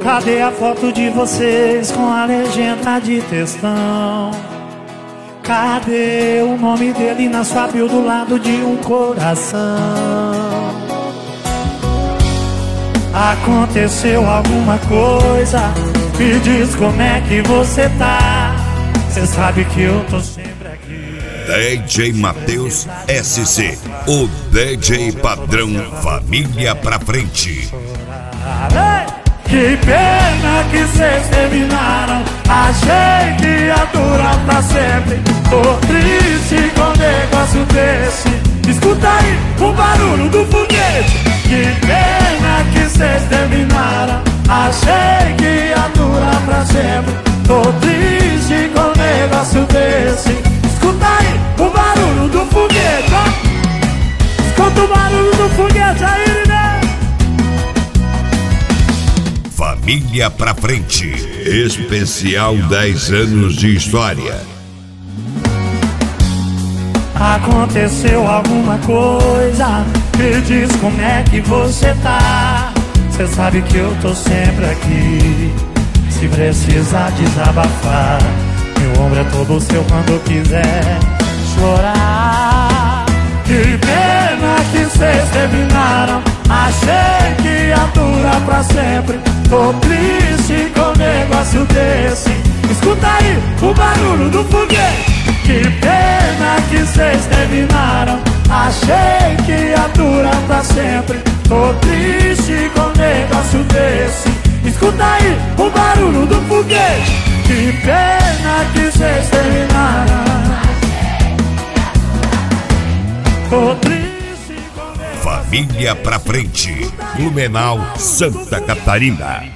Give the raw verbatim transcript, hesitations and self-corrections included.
Cadê a foto de vocês com a legenda de textão? Cadê o nome dele na sua bio do lado de um coração? Aconteceu alguma coisa? Me diz como é que você tá. Cê sabe que eu tô sempre aqui. D J Matheus S C, o D J padrão família pra frente. Que pena que cês terminaram. Achei que ia durar pra sempre. Tô triste com um negócio desse. Escuta aí o barulho do foguete. Que pena que cês terminaram. Achei que ia durar pra sempre. Tô triste com um negócio desse. Escuta aí o barulho do foguete, ó. Escuta o barulho do foguete aí, né? Família pra frente. Especial dez anos de história. Aconteceu alguma coisa? Me diz como é que você tá. Cê sabe que eu tô sempre aqui. Se precisar desabafar, meu ombro é todo seu quando quiser chorar. Que pena que cês terminaram. Achei que ia durar pra sempre. Tô triste com um negócio desse. Escuta aí o barulho do foguete. Que pena que cês terminaram. Achei que ia durar pra sempre. Tô triste com um negócio desse. Escuta aí o barulho do foguete. Que pena que cês terminaram. Tô triste com um negócio. Família pra frente. Blumenau, Santa Catarina.